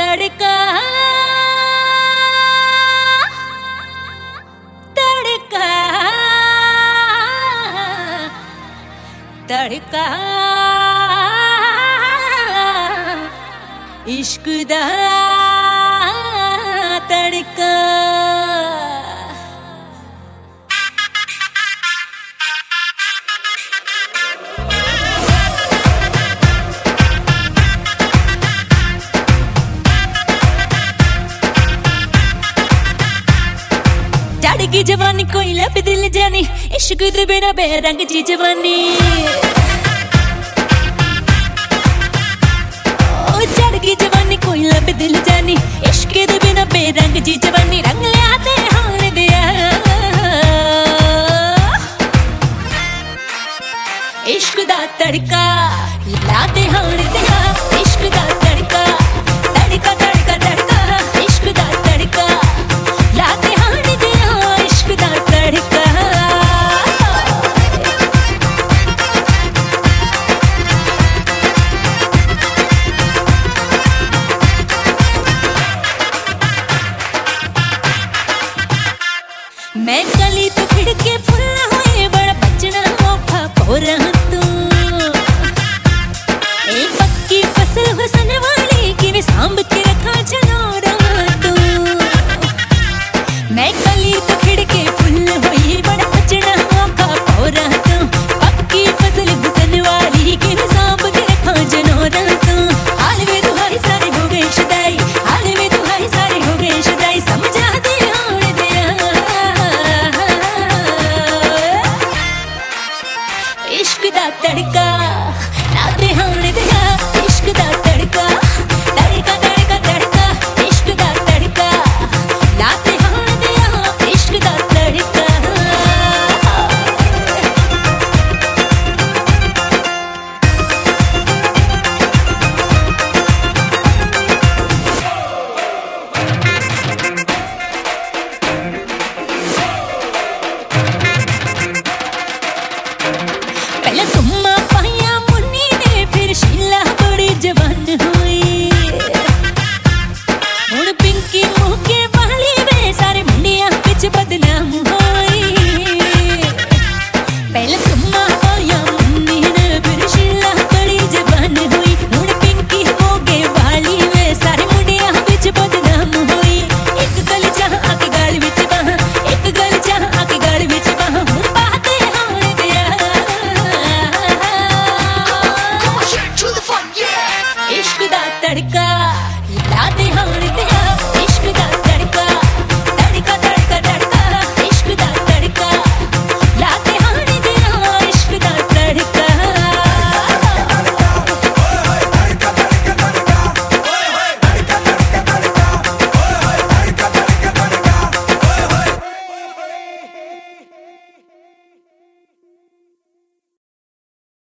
तड़का तड़का तड़का इश्क दा तड़का। चढ़गी जवानी कोई लब दिल जानी, इश्क दे बिना बेरंग जी जवानी। ओ चढ़गी जवानी कोई लब दिल जानी, इश्क दे बिना बेरंग जी जवानी। रंग लिया ते हाण दिया इश्क दा तड़का, ला ते हाण दिया इश्क दा तड़का। तड़का तड़का तड़का इश्क दा तड़का, ला ते हाण दिया इश्क दा तड़का। मैं गली तो खिड़के फुल हुए, बड़ा बचना औखा पोरा तू। एक पक्की फसल हुसन वाली कि सांभ के रखा जनोरा तू। मैं गली तो खिड़के फुल हुई, बड़ा बचना औखा पोरा तू। पक्की फसल हुसन वाली कि सांभ के रखा जनोरा तू। हाल में तुम्हारी सारे हो गए शुदाई, हाल में तुम्हारी सारे हो गए शुदाई। समझा दे हाण दिया इश्क दा तड़का, ला ते हाण दिया इश्क दा तड़का। तड़का तड़का तड़का इश्क दा तड़का, ला ते हाण दिया इश्क दा तड़का। पहले तुम्मा पाया मुन्नी ने, फिर शीला बड़ी जवान हुई। हुण पिंकी मुके वाली वे, सारे मुंडियां बिच बदनाम होई। पहले तुम्मा पाया मुन्नी ने, फिर शीला बड़ी जवान हुई। हुण पिंकी मुके वाली वे, सारे मुंडियां बिच बदनाम होई। एक गल चाह आके गल विच बाह, एक गल चाह आके गल विच बाह। हुण बाते हाण दिया इश्क दा तड़का।